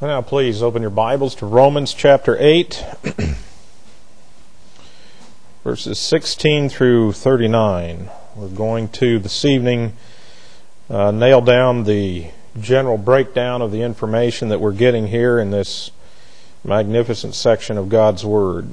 Now please open your Bibles to Romans chapter 8, verses 16 through 39. We're going to, this evening, nail down the general breakdown of the information that we're getting here in this magnificent section of God's Word.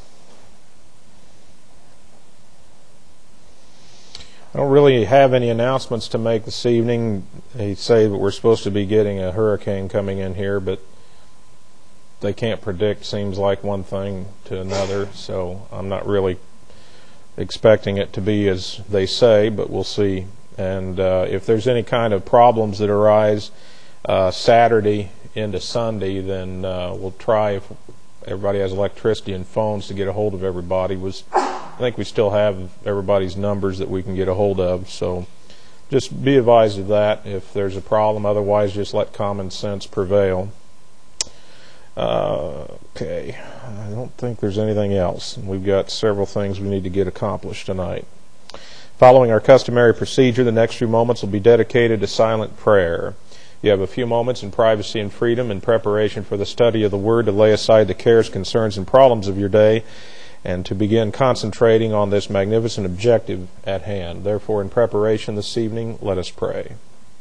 I don't really have any announcements to make this evening. They say that we're supposed to be getting a hurricane coming in here, but they can't predict, seems like, one thing to another, so I'm not really expecting it to be as they say, but we'll see. And if there's any kind of problems that arise Saturday into Sunday, then we'll try, if everybody has electricity and phones, to get a hold of everybody. I think we still have everybody's numbers that we can get a hold of, so just be advised of that if there's a problem. Otherwise, just let common sense prevail. Okay, I don't think there's anything else. We've got several things we need to get accomplished tonight. Following our customary procedure, the next few moments will be dedicated to silent prayer. You have a few moments in privacy and freedom in preparation for the study of the Word to lay aside the cares, concerns, and problems of your day and to begin concentrating on this magnificent objective at hand. Therefore, in preparation this evening, let us pray.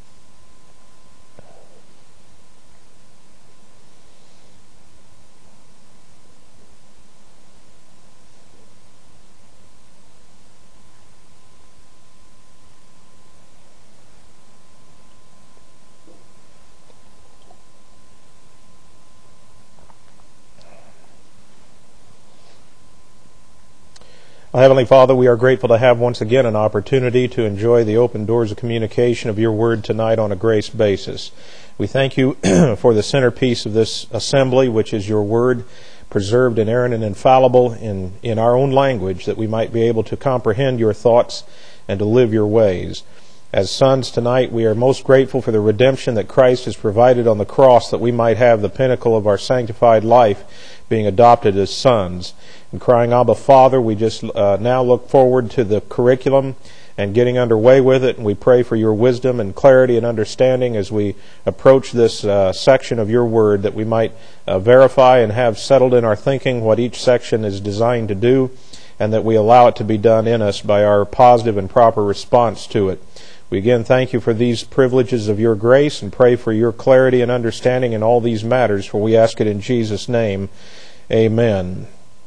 Heavenly Father, we are grateful to have once again an opportunity to enjoy the open doors of communication of your Word tonight on a grace basis. We thank you for the centerpiece of this assembly, which is your Word, preserved, inerrant, and infallible in our own language, that we might be able to comprehend your thoughts and to live your ways. As sons tonight, we are most grateful for the redemption that Christ has provided on the cross, that we might have the pinnacle of our sanctified life, being adopted as sons. And crying, Abba, Father, we just now look forward to the curriculum and getting underway with it, and we pray for your wisdom and clarity and understanding as we approach this section of your Word, that we might verify and have settled in our thinking what each section is designed to do, and that we allow it to be done in us by our positive and proper response to it. We again thank you for these privileges of your grace and pray for your clarity and understanding in all these matters, for we ask it in Jesus' name. Amen.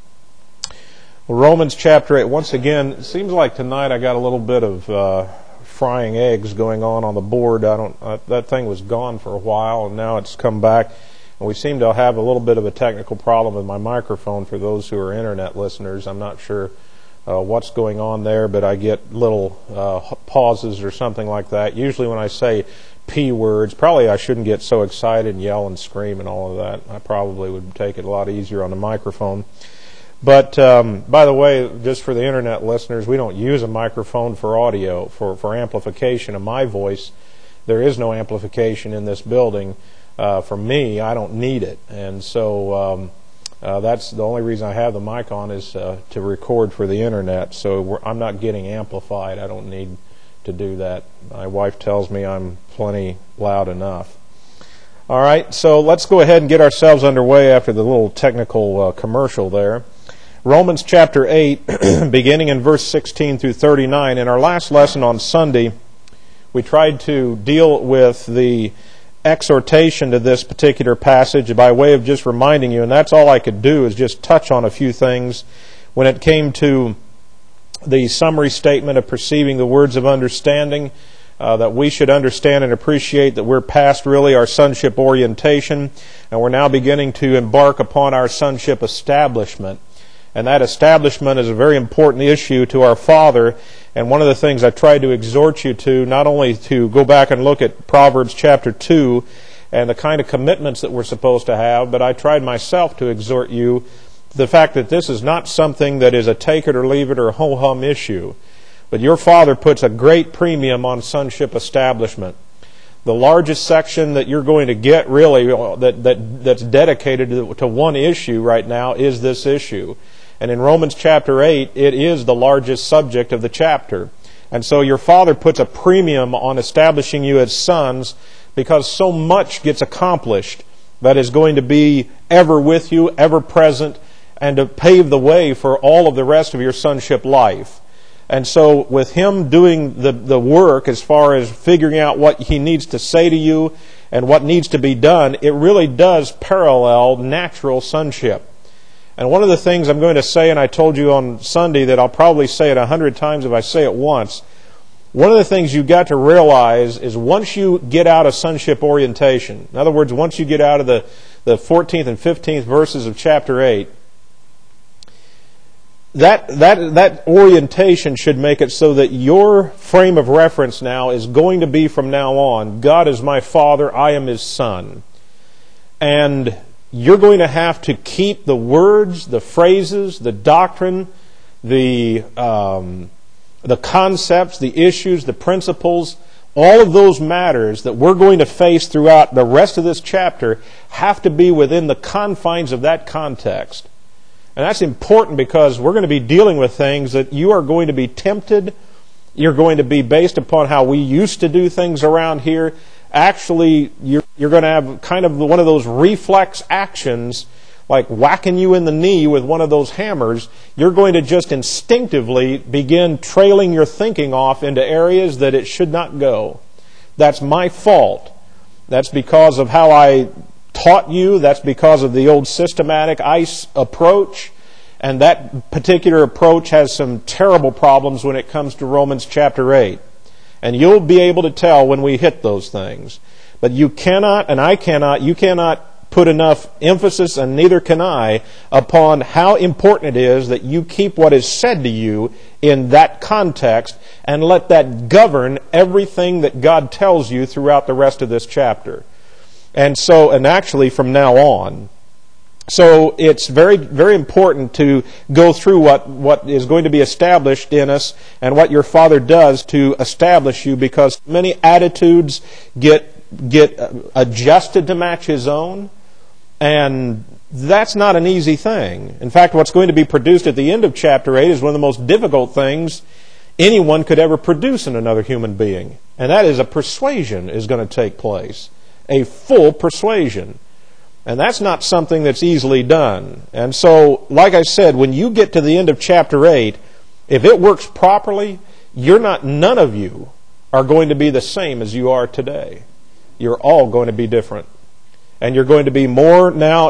Well, Romans chapter 8, once again, it seems like tonight I got a little bit of frying eggs going on the board. That thing was gone for a while, and now it's come back. And we seem to have a little bit of a technical problem with my microphone for those who are internet listeners. I'm not sure what's going on there, but I get little pauses or something like that. Usually when I say P words, probably I shouldn't get so excited and yell and scream and all of that. I probably would take it a lot easier on the microphone. But, by the way, just for the internet listeners, we don't use a microphone for audio, for amplification of my voice. There is no amplification in this building. For me, I don't need it. And so that's the only reason I have the mic on is to record for the internet. So I'm not getting amplified. I don't need to do that. My wife tells me I'm plenty loud enough. All right, so let's go ahead and get ourselves underway after the little technical commercial there. Romans chapter 8, beginning in verse 16 through 39. In our last lesson on Sunday, we tried to deal with the exhortation to this particular passage by way of just reminding you, and that's all I could do, is just touch on a few things when it came to the summary statement of perceiving the words of understanding, that we should understand and appreciate that we're past really our sonship orientation, and we're now beginning to embark upon our sonship establishment. And that establishment is a very important issue to our Father. And one of the things I tried to exhort you to, not only to go back and look at Proverbs chapter 2 and the kind of commitments that we're supposed to have, but I tried myself to exhort you to the fact that this is not something that is a take it or leave it or a ho-hum issue. But your Father puts a great premium on sonship establishment. The largest section that you're going to get really that's dedicated to one issue right now is this issue. And in Romans chapter 8, it is the largest subject of the chapter. And so your Father puts a premium on establishing you as sons because so much gets accomplished that is going to be ever with you, ever present, and to pave the way for all of the rest of your sonship life. And so with Him doing the work as far as figuring out what He needs to say to you and what needs to be done, it really does parallel natural sonship. And one of the things I'm going to say, and I told you on Sunday that I'll probably say it 100 times if I say it once, one of the things you've got to realize is once you get out of sonship orientation, in other words, once you get out of the 14th and 15th verses of chapter 8, that orientation should make it so that your frame of reference now is going to be from now on, God is my Father, I am His Son. And you're going to have to keep the words, the phrases, the doctrine, the concepts, the issues, the principles, all of those matters that we're going to face throughout the rest of this chapter have to be within the confines of that context. And that's important because we're going to be dealing with things that you are going to be tempted. You're going to be based upon how we used to do things around here. Actually, you're going to have kind of one of those reflex actions, like whacking you in the knee with one of those hammers. You're going to just instinctively begin trailing your thinking off into areas that it should not go. That's my fault. That's because of how I taught you. That's because of the old systematic ICE approach. And that particular approach has some terrible problems when it comes to Romans chapter 8. And you'll be able to tell when we hit those things. But you cannot, and I cannot, you cannot put enough emphasis, and neither can I, upon how important it is that you keep what is said to you in that context and let that govern everything that God tells you throughout the rest of this chapter. And actually from now on. So it's very, very important to go through what is going to be established in us and what your Father does to establish you, because many attitudes get adjusted to match His own, and that's not an easy thing. In fact, what's going to be produced at the end of chapter 8 is one of the most difficult things anyone could ever produce in another human being, and that is a persuasion is going to take place. A full persuasion. And that's not something that's easily done. And so, like I said, when you get to the end of chapter 8, if it works properly, none of you are going to be the same as you are today. You're all going to be different. And you're going to be more now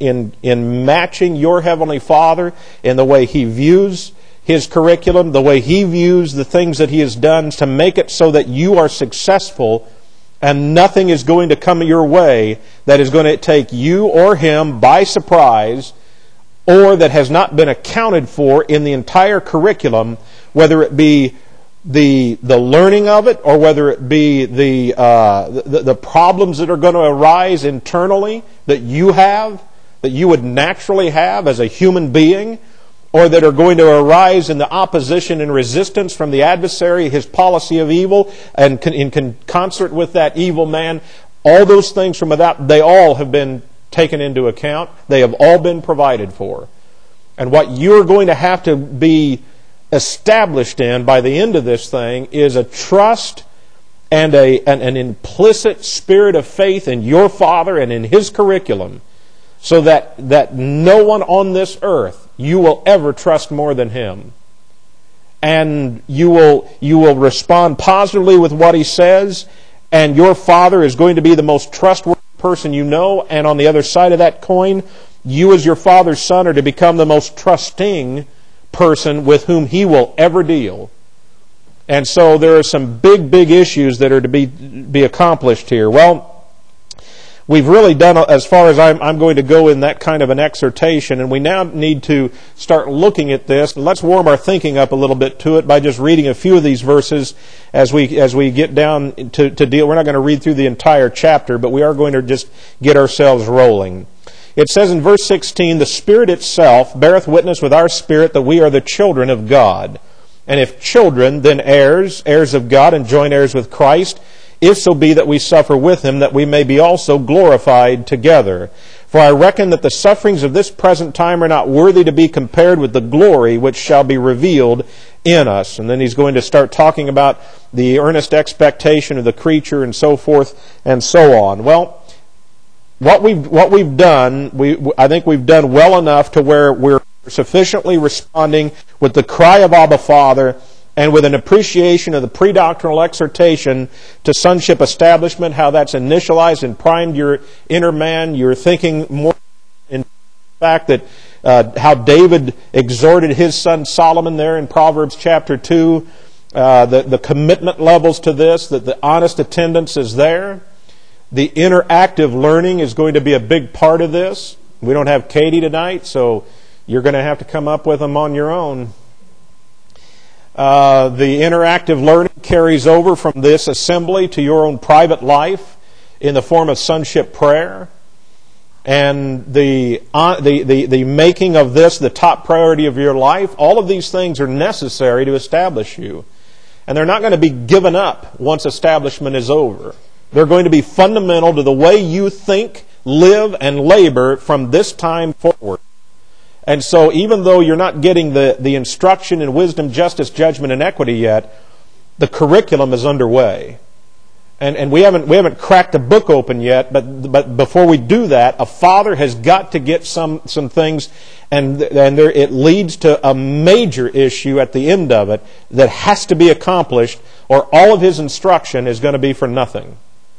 in matching your Heavenly Father in the way He views His curriculum, the way He views the things that He has done to make it so that you are successful. And nothing is going to come your way that is going to take you or Him by surprise, or that has not been accounted for in the entire curriculum, whether it be the learning of it, or whether it be the problems that are going to arise internally that you would naturally have as a human being, or that are going to arise in the opposition and resistance from the adversary, his policy of evil, and in concert with that evil man. All those things from without, they all have been taken into account. They have all been provided for. And what you're going to have to be established in by the end of this thing is a trust and an implicit spirit of faith in your Father and in His curriculum, so that no one on this earth you will ever trust more than Him. And you will respond positively with what He says, and your Father is going to be the most trustworthy person you know, and on the other side of that coin, you as your Father's son are to become the most trusting person with whom He will ever deal. And so there are some big, big issues that are to be accomplished here. Well, we've really done as far as I'm going to go in that kind of an exhortation, and we now need to start looking at this. Let's warm our thinking up a little bit to it by just reading a few of these verses as we get down to deal. We're not going to read through the entire chapter, but we are going to just get ourselves rolling. It says in verse 16, "The Spirit itself beareth witness with our spirit that we are the children of God. And if children, then heirs, heirs of God, and joint heirs with Christ, if so be that we suffer with Him, that we may be also glorified together. For I reckon that the sufferings of this present time are not worthy to be compared with the glory which shall be revealed in us." And then he's going to start talking about the earnest expectation of the creature and so forth and so on. Well, what we've done, I think we've done well enough to where we're sufficiently responding with the cry of Abba Father and with an appreciation of the pre-doctrinal exhortation to sonship establishment, how that's initialized and primed your inner man. You're thinking more in the fact that how David exhorted his son Solomon there in Proverbs chapter 2, the commitment levels to this, that the honest attendance is there. The interactive learning is going to be a big part of this. We don't have Katie tonight, so you're going to have to come up with them on your own. The interactive learning carries over from this assembly to your own private life in the form of sonship prayer. And the making of this the top priority of your life, all of these things are necessary to establish you. And they're not going to be given up once establishment is over. They're going to be fundamental to the way you think, live, and labor from this time forward. And so even though you're not getting the instruction in wisdom, justice, judgment, and equity yet, the curriculum is underway. And we haven't cracked the book open yet, but before we do that, a father has got to get some things, and it leads to a major issue at the end of it that has to be accomplished, or all of his instruction is going to be for nothing.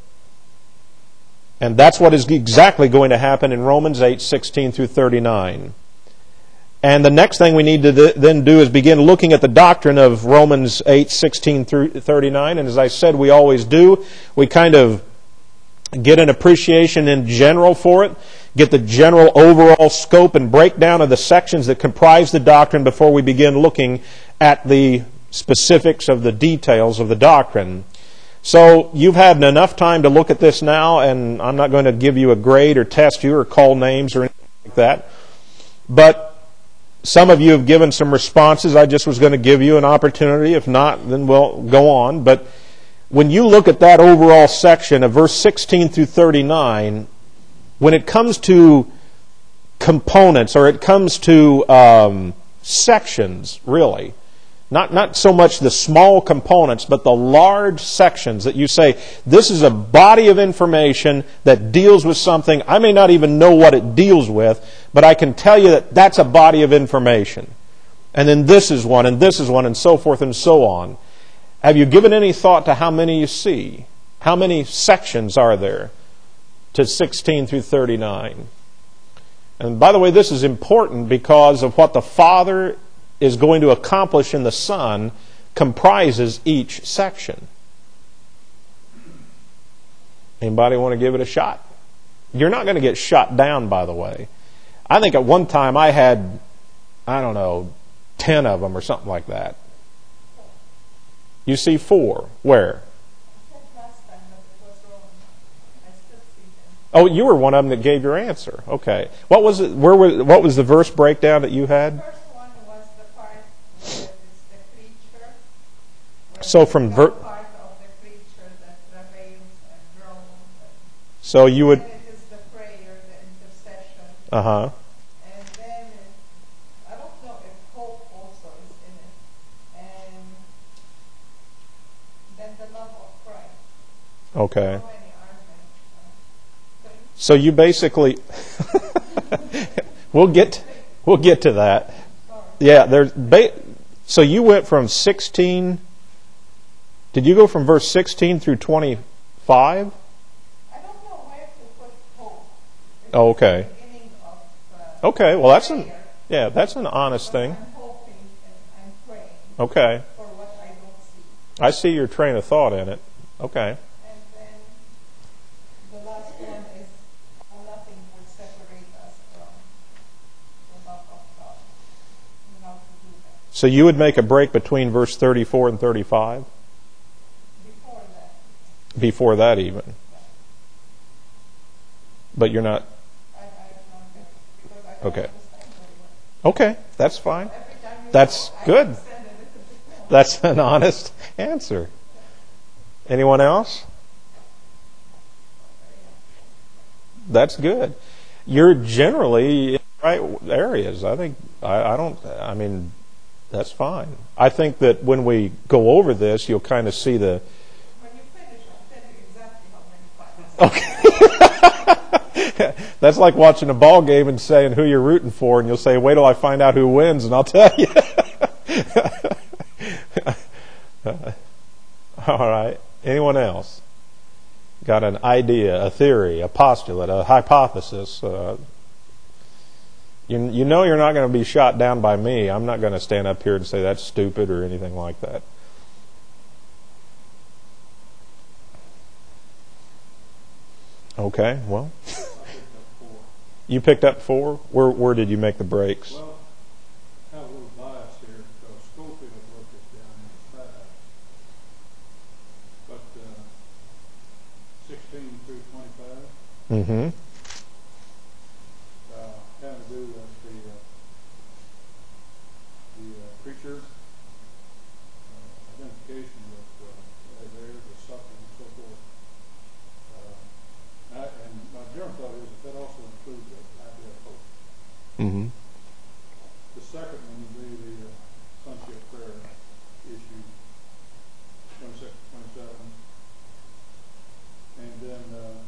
And that's what is exactly going to happen in Romans 8:16 through 39. And the next thing we need to then do is begin looking at the doctrine of Romans 8:16 through 39. And as I said, we always do. We kind of get an appreciation in general for it, get the general overall scope and breakdown of the sections that comprise the doctrine before we begin looking at the specifics of the details of the doctrine. So you've had enough time to look at this now, and I'm not going to give you a grade or test you or call names or anything like that. But some of you have given some responses. I just was going to give you an opportunity. If not, then we'll go on. But when you look at that overall section of verse 16 through 39, when it comes to components, or it comes to sections, really, not so much the small components, but the large sections that you say, this is a body of information that deals with something. I may not even know what it deals with, but I can tell you that that's a body of information. And then this is one, and this is one, and so forth and so on. Have you given any thought to how many you see? How many sections are there to 16 through 39? And by the way, this is important because of what the Father is going to accomplish in the Son comprises each section. Anybody want to give it a shot? You're not going to get shot down, by the way. I think at one time I had, 10 of them or something like that. You see 4. Where? Oh, you were one of them that gave your answer. Okay. What was it? What was the verse breakdown that you had? So from so you would. And it is the prayer, the intercession. Uh-huh. And then I don't know if hope also is in it. And then the love of Christ. Okay. How many are there? So you basically we'll get to that. Yeah, so you went from 16. Did you go from verse 16 through 25? I don't know where to put hope. Oh, okay. The beginning of, okay, well prayer, that's an honest thing. I'm hoping and I'm praying Okay. for what I don't see. I see your train of thought in it. Okay. And then the last one is nothing will separate us from the love of God. And how to do that. So you would make a break between verse 34 and 35? Before that. Before that even. But you're not. I don't get it because I don't Okay. understand very well. Okay, that's fine. Every time you That's go, I good. understand a little bit more. That's an honest answer. Anyone else? That's good. You're generally in the right areas. I think, that's fine. I think that when we go over this, you'll kind of see the... When you finish, I'll tell you exactly how many times. Okay. That's like watching a ball game and saying who you're rooting for, and you'll say, wait till I find out who wins, and I'll tell you. All right. Anyone else? Got an idea, a theory, a postulate, a hypothesis? You know you're not going to be shot down by me. I'm not going to stand up here and say that's stupid or anything like that. Okay, well. You picked up 4? Where did you make the breaks? Well, I have a little bias here because Schofield worked it down in 5. But 16 through 25. Mm-hmm. Having to do with the preacher, identification with the suffering and so forth. And my general thought is that also includes the idea of hope. Mm-hmm. The second one would be the sonship prayer issue, 26 to 27. And then the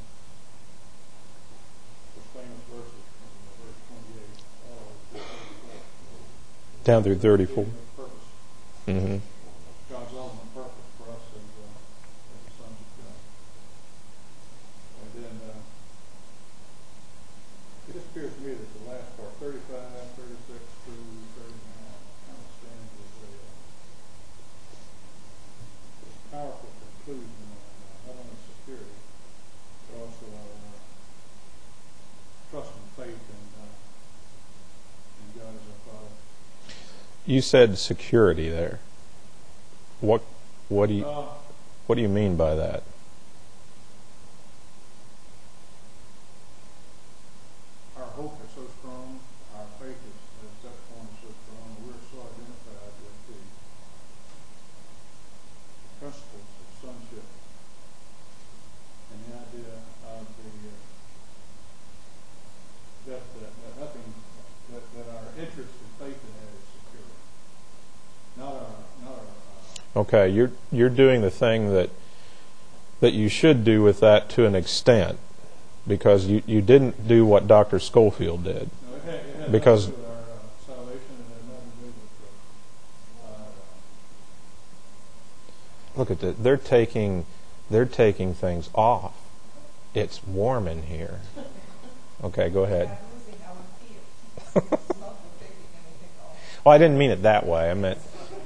famous verses from verse 28 all the way to 34. Down through 34. Purpose. Mm-hmm. God's ultimate purpose for us as the sons of God. And then it just appears to me that the last part, 35, 36 through 39, kind of stands as a powerful conclusion on not only security, but also our trust and faith in God as our Father. You said security there. What do you mean by that? Our hope is so strong, our faith is at that point so strong, we're so identified with the principles of sonship and the idea of that our interest and faith in that is secure. Not our Okay, you're doing the thing that you should do with that to an extent, because you didn't do what Dr. Schofield did. No, it had Because nothing to do with our salvation, and it had nothing to do with look at that, they're taking things off. It's warm in here. Okay, go ahead. Well, I didn't mean it that way. I meant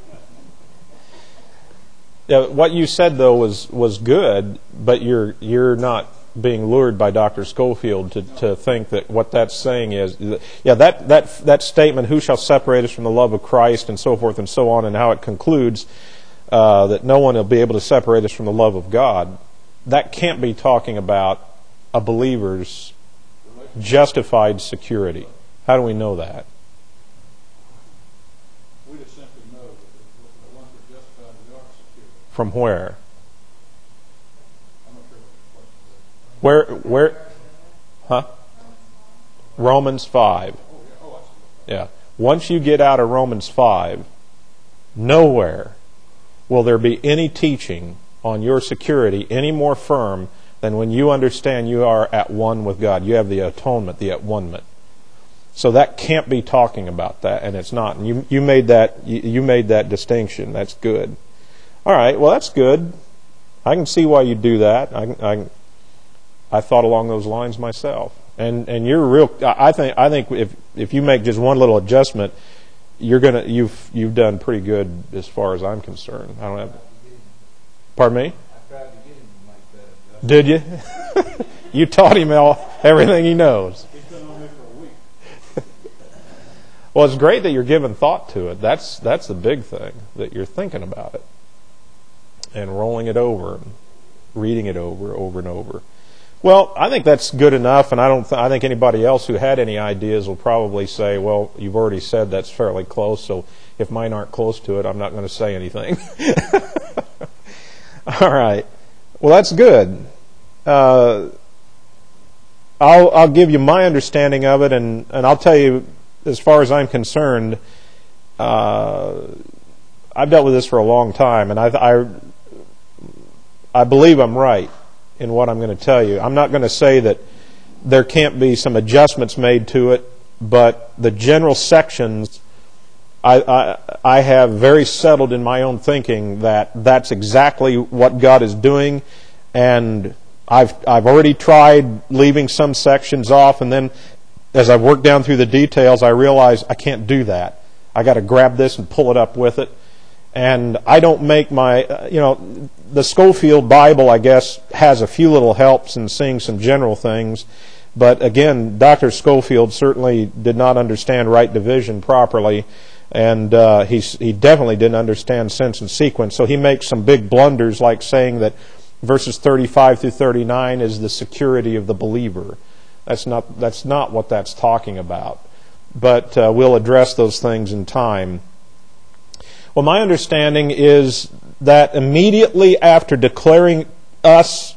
what you said though was good, but you're not being lured by Dr. Schofield to think that what that's saying is that statement, who shall separate us from the love of Christ, and so forth and so on, and how it concludes that no one will be able to separate us from the love of God. That can't be talking about a believer's justified security. How do we know that? we just simply know that the ones who are justified, we are secure. From where? I'm not sure what the question is. Where? Huh? Romans 5. Yeah. Once you get out of Romans 5, nowhere will there be any teaching on your security any more firm than when you understand you are at one with God. You have the atonement, the at-one-ment. So that can't be talking about that, and it's not. And you made that distinction. That's good. All right. Well, that's good. I can see why you do that. I thought along those lines myself. And you're real. I think if you make just one little adjustment, you've done pretty good as far as I'm concerned. I don't have. Pardon me? I tried to get him to make that adjustment. Did you? You taught him everything he knows. He's been on me for a week. Well, it's great that you're giving thought to it. That's the big thing, that you're thinking about it and rolling it over and reading it over and over. Well, I think that's good enough, and I think anybody else who had any ideas will probably say, well, you've already said that's fairly close, so if mine aren't close to it, I'm not going to say anything. All right. Well, that's good. I'll give you my understanding of it, and I'll tell you, as far as I'm concerned, I've dealt with this for a long time, and I believe I'm right in what I'm going to tell you. I'm not going to say that there can't be some adjustments made to it, but the general sections, I have very settled in my own thinking that that's exactly what God is doing, and I've already tried leaving some sections off, and then as I've worked down through the details, I realize I can't do that. I got to grab this and pull it up with it. And I don't make my, the Scofield Bible, I guess, has a few little helps in seeing some general things. But again, Dr. Scofield certainly did not understand right division properly. And he definitely didn't understand sense and sequence. So he makes some big blunders, like saying that verses 35 through 39 is the security of the believer. That's not what that's talking about. But we'll address those things in time. Well, my understanding is that immediately after declaring us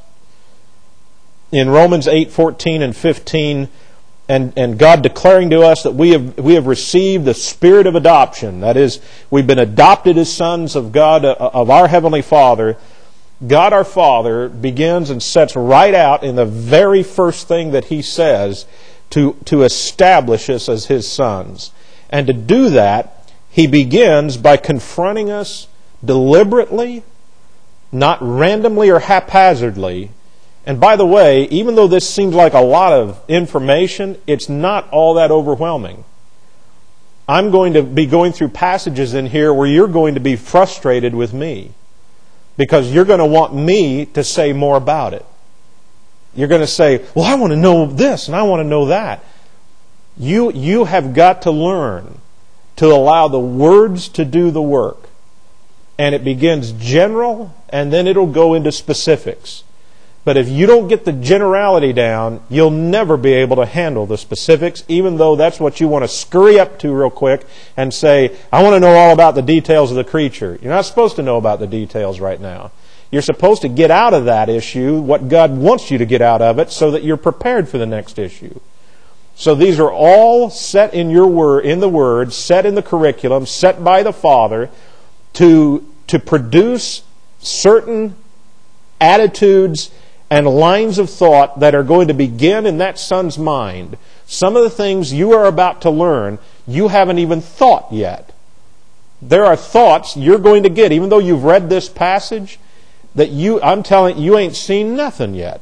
in Romans 8:14 and 15, and God declaring to us that we have received the spirit of adoption, that is, we've been adopted as sons of God, of our Heavenly Father, God our Father begins and sets right out in the very first thing that He says to establish us as His sons. And to do that, He begins by confronting us deliberately, not randomly or haphazardly. And by the way, even though this seems like a lot of information, it's not all that overwhelming. I'm going to be going through passages in here where you're going to be frustrated with me, because you're going to want me to say more about it. You're going to say, well, I want to know this and I want to know that. You have got to learn to allow the words to do the work. And it begins general, and then it'll go into specifics. But if you don't get the generality down, you'll never be able to handle the specifics, even though that's what you want to scurry up to real quick and say, I want to know all about the details of the creature. You're not supposed to know about the details right now. You're supposed to get out of that issue what God wants you to get out of it so that you're prepared for the next issue. So these are all set in the Word, set in the curriculum, set by the Father to produce certain attitudes and lines of thought that are going to begin in that son's mind. Some of the things you are about to learn, you haven't even thought yet. There are thoughts you're going to get, even though you've read this passage, that I'm telling you ain't seen nothing yet.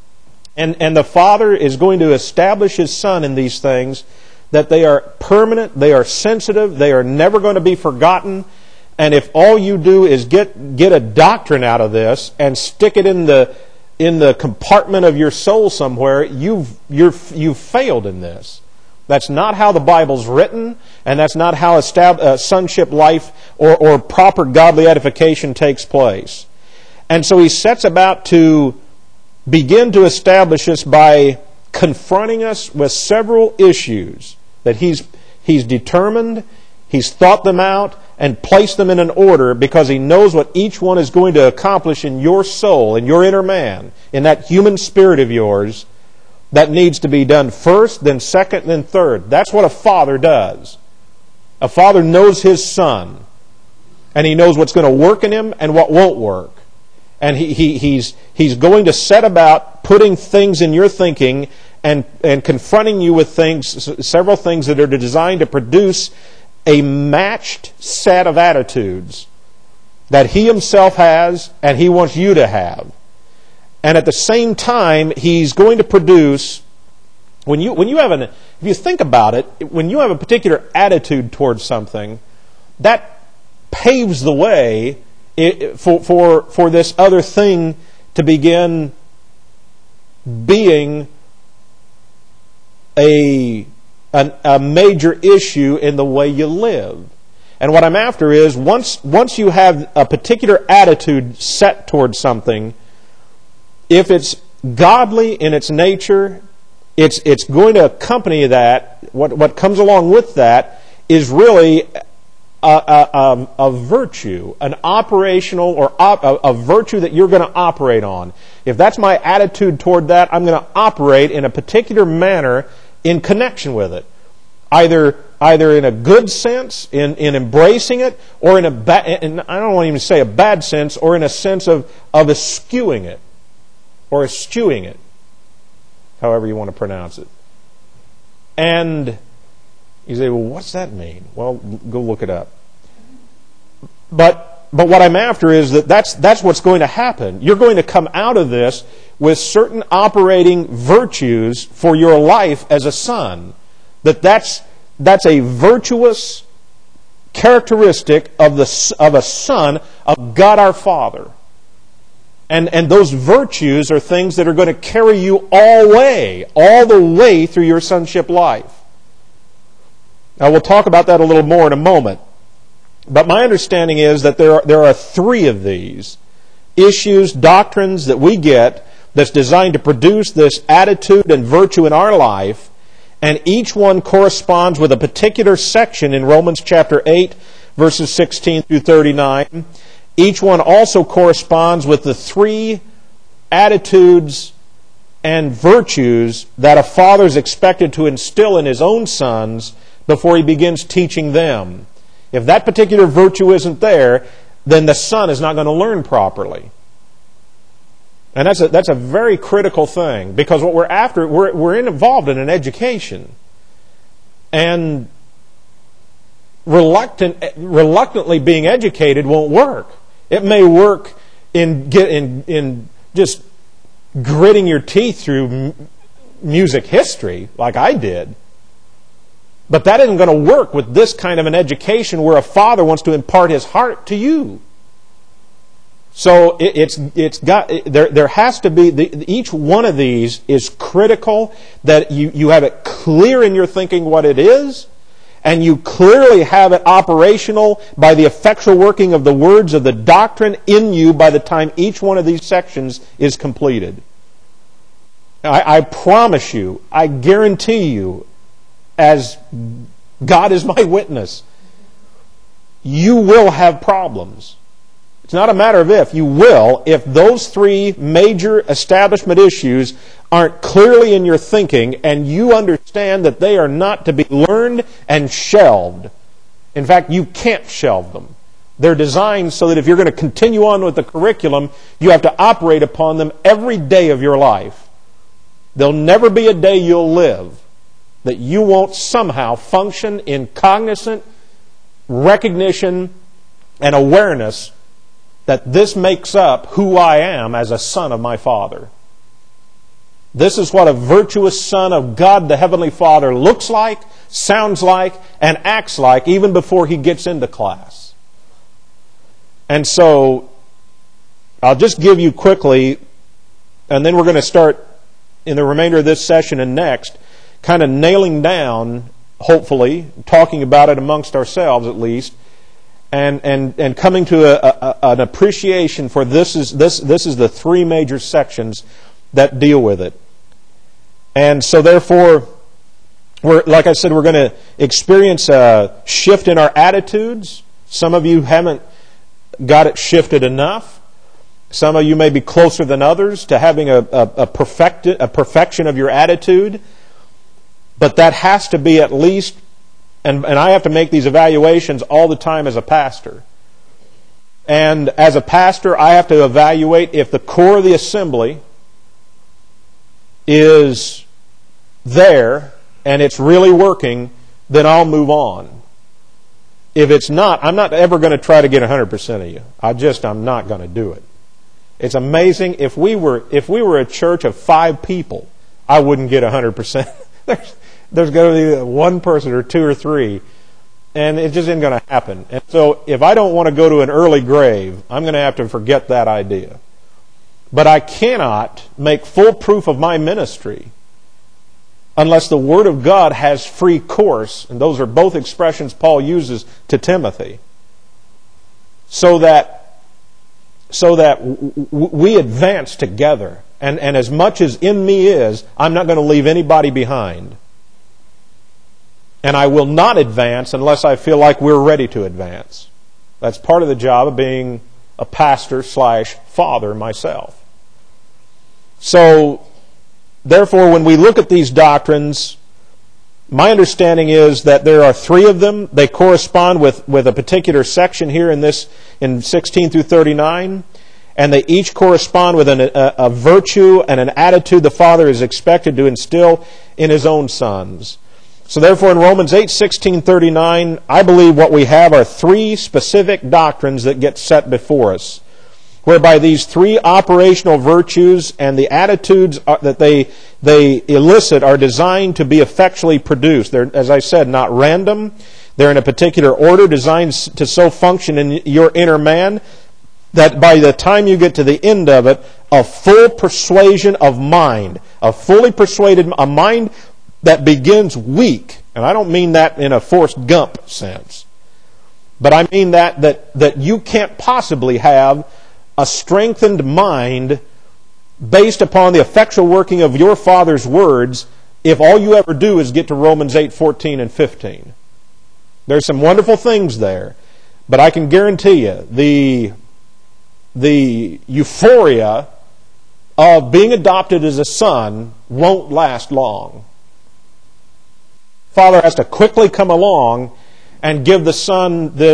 And the Father is going to establish His Son in these things, that they are permanent, they are sensitive, they are never going to be forgotten. And if all you do is get a doctrine out of this and stick it in the compartment of your soul somewhere, you've failed in this. That's not how the Bible's written, and that's not how sonship life or proper godly edification takes place. And so He sets about to begin to establish us by confronting us with several issues that He's determined, He's thought them out, and placed them in an order because He knows what each one is going to accomplish in your soul, in your inner man, in that human spirit of yours that needs to be done first, then second, then third. That's what a father does. A father knows his son, and he knows what's going to work in him and what won't work. And he's going to set about putting things in your thinking and confronting you with several things that are designed to produce a matched set of attitudes that He Himself has and He wants you to have. And at the same time, He's going to produce, if you think about it, when you have a particular attitude towards something, that paves the way for this other thing to begin being a major issue in the way you live. And what I'm after is, once you have a particular attitude set towards something, if it's godly in its nature, it's going to accompany that. What comes along with that is really a virtue, an operational or a virtue that you're going to operate on. If that's my attitude toward that, I'm going to operate in a particular manner in connection with it. Either in a good sense, in embracing it, or in I don't want to even say a bad sense, or in a sense of eschewing it, or eschewing it. however you want to pronounce it. And you say, well, what's that mean? Well, go look it up. But what I'm after is that's what's going to happen. You're going to come out of this with certain operating virtues for your life as a son. That's a virtuous characteristic of a son of God our Father. And those virtues are things that are going to carry you all the way through your sonship life. Now we'll talk about that a little more in a moment. But my understanding is that there are three of these issues, doctrines that we get that's designed to produce this attitude and virtue in our life, and each one corresponds with a particular section in Romans chapter 8, verses 16 through 39. Each one also corresponds with the three attitudes and virtues that a father is expected to instill in his own sons before he begins teaching them. If that particular virtue isn't there, then the son is not going to learn properly. And that's a very critical thing, because what we're after, we're involved in an education. And reluctantly being educated won't work. It may work in just gritting your teeth through music history, like I did. But that isn't going to work with this kind of an education where a father wants to impart his heart to you. So there has to be, each one of these is critical, that you have it clear in your thinking what it is, and you clearly have it operational by the effectual working of the words of the doctrine in you by the time each one of these sections is completed. I promise you, I guarantee you, as God is my witness, you will have problems. It's not a matter of if. You will, if those three major establishment issues aren't clearly in your thinking and you understand that they are not to be learned and shelved. In fact, you can't shelve them. They're designed so that if you're going to continue on with the curriculum, you have to operate upon them every day of your life. There'll never be a day you'll live that you won't somehow function in cognizant recognition and awareness that this makes up who I am as a son of my Father. This is what a virtuous son of God the Heavenly Father looks like, sounds like, and acts like even before he gets into class. And so, I'll just give you quickly, and then we're going to start in the remainder of this session and next, kind of nailing down, hopefully, talking about it amongst ourselves at least, and coming to an appreciation for this is the three major sections that deal with it. And so therefore, like I said, we're going to experience a shift in our attitudes. Some of you haven't got it shifted enough. Some of you may be closer than others to having a perfection of your attitude. But that has to be at least, and I have to make these evaluations all the time as a pastor. And as a pastor, I have to evaluate if the core of the assembly is there and it's really working, then I'll move on. If it's not, I'm not ever going to try to get 100% of you. I'm not going to do it. It's amazing. If we were a church of 5 people, I wouldn't get 100%. There's going to be one person or 2 or 3, and it just isn't going to happen. And so if I don't want to go to an early grave, I'm going to have to forget that idea. But I cannot make full proof of my ministry unless the Word of God has free course, and those are both expressions Paul uses to Timothy, so that we advance together. And as much as in me is, I'm not going to leave anybody behind. And I will not advance unless I feel like we're ready to advance. That's part of the job of being a pastor / father myself. So, therefore, when we look at these doctrines, my understanding is that there are 3 of them. They correspond with a particular section here in 16 through 39. and they each correspond with a virtue and an attitude the Father is expected to instill in His own sons. So therefore in Romans 8:16-39, I believe what we have are three specific doctrines that get set before us, whereby these three operational virtues and the attitudes that they elicit are designed to be effectually produced. They're, as I said, not random. They're in a particular order, designed to so function in your inner man that by the time you get to the end of it, a full persuasion of mind, a mind that begins weak. And I don't mean that in a Forrest Gump sense, but I mean that you can't possibly have a strengthened mind based upon the effectual working of your Father's words if all you ever do is get to Romans 8:14 and 15. There's some wonderful things there, but I can guarantee you the euphoria of being adopted as a son won't last long. Father has to quickly come along and give the son this,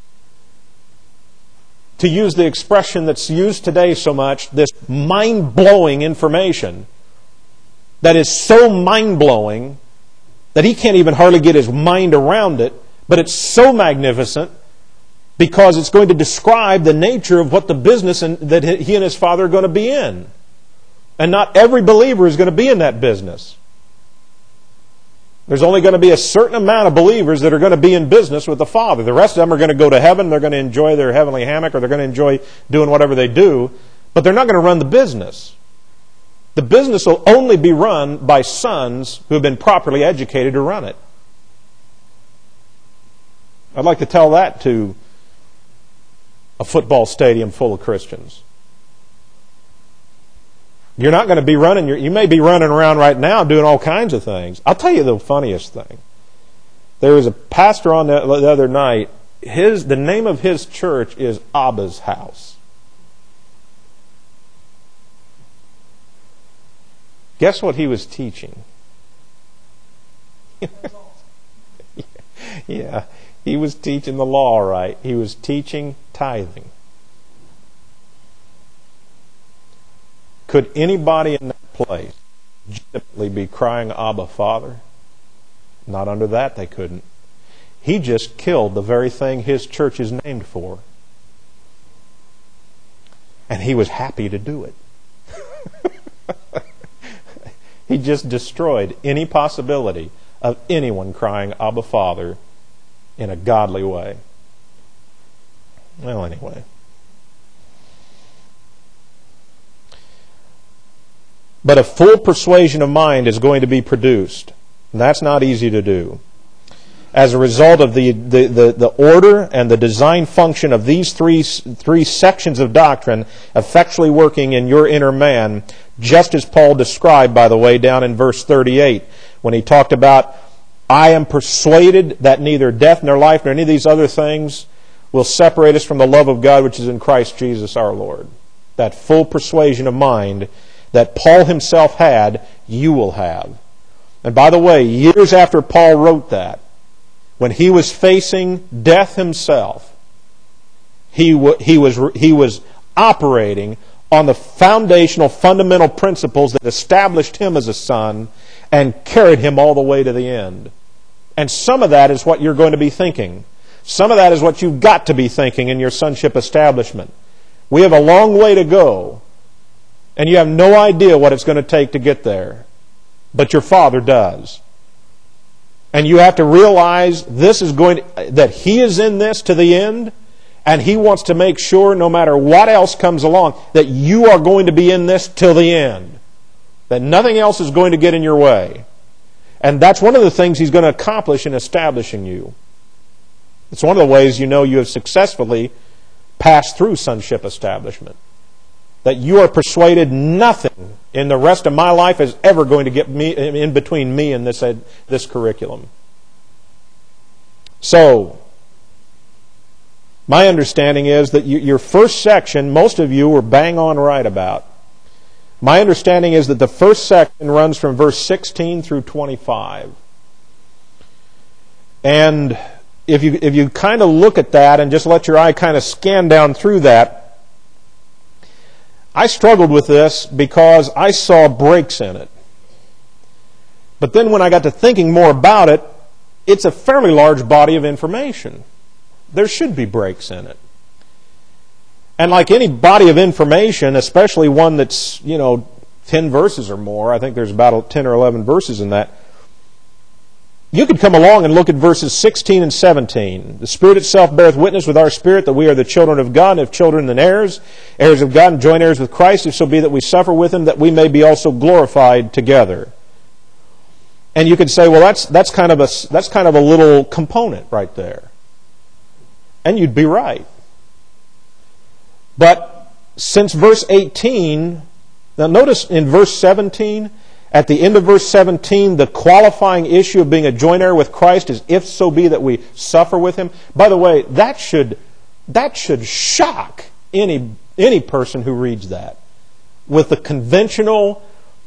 to use the expression that's used today so much, this mind-blowing information that is so mind-blowing that he can't even hardly get his mind around it, but it's so magnificent because it's going to describe the nature of what the business that he and his Father are going to be in. And not every believer is going to be in that business. There's only going to be a certain amount of believers that are going to be in business with the Father. The rest of them are going to go to heaven, they're going to enjoy their heavenly hammock, or they're going to enjoy doing whatever they do, but they're not going to run the business. The business will only be run by sons who have been properly educated to run it. I'd like to tell that to a football stadium full of Christians. You're not going to be running, you may be running around right now doing all kinds of things. I'll tell you the funniest thing. There was a pastor on the other night, the name of his church is Abba's House. Guess what he was teaching? Yeah, he was teaching the law, right? He was teaching tithing. Could anybody in that place legitimately be crying, Abba, Father? Not under that, they couldn't. He just killed the very thing his church is named for. And he was happy to do it. He just destroyed any possibility of anyone crying, Abba, Father, in a godly way. Well, anyway. But a full persuasion of mind is going to be produced. And that's not easy to do. As a result of the order and the design function of these three sections of doctrine effectually working in your inner man, just as Paul described, by the way, down in verse 38, when he talked about, I am persuaded that neither death nor life nor any of these other things will separate us from the love of God which is in Christ Jesus our Lord. That full persuasion of mind that Paul himself had, you will have. And by the way, years after Paul wrote that, when he was facing death himself, he was operating on the foundational, fundamental principles that established him as a son and carried him all the way to the end. And some of that is what you're going to be thinking. Some of that is what you've got to be thinking in your sonship establishment. We have a long way to go. And you have no idea what it's going to take to get there. But your Father does. And you have to realize that He is in this to the end, and He wants to make sure, no matter what else comes along, that you are going to be in this till the end. That nothing else is going to get in your way. And that's one of the things He's going to accomplish in establishing you. It's one of the ways you know you have successfully passed through sonship establishment. That you are persuaded nothing in the rest of my life is ever going to get me in between me and this curriculum. So, my understanding is that your first section, most of you were bang on right about. My understanding is that the first section runs from verse 16 through 25. And if you kind of look at that and just let your eye kind of scan down through that, I struggled with this because I saw breaks in it. But then when I got to thinking more about it, it's a fairly large body of information. There should be breaks in it. And like any body of information, especially one that's, 10 verses or more, I think there's about 10 or 11 verses in that, you could come along and look at verses 16 and 17. The Spirit itself beareth witness with our spirit that we are the children of God, and if children then heirs, heirs of God, and joint heirs with Christ, if so be that we suffer with Him, that we may be also glorified together. And you could say, well, that's kind of a little component right there. And you'd be right. But since verse 18, now notice in verse 17, at the end of verse 17, the qualifying issue of being a joint heir with Christ is if so be that we suffer with Him. By the way, that should shock any person who reads that. With the conventional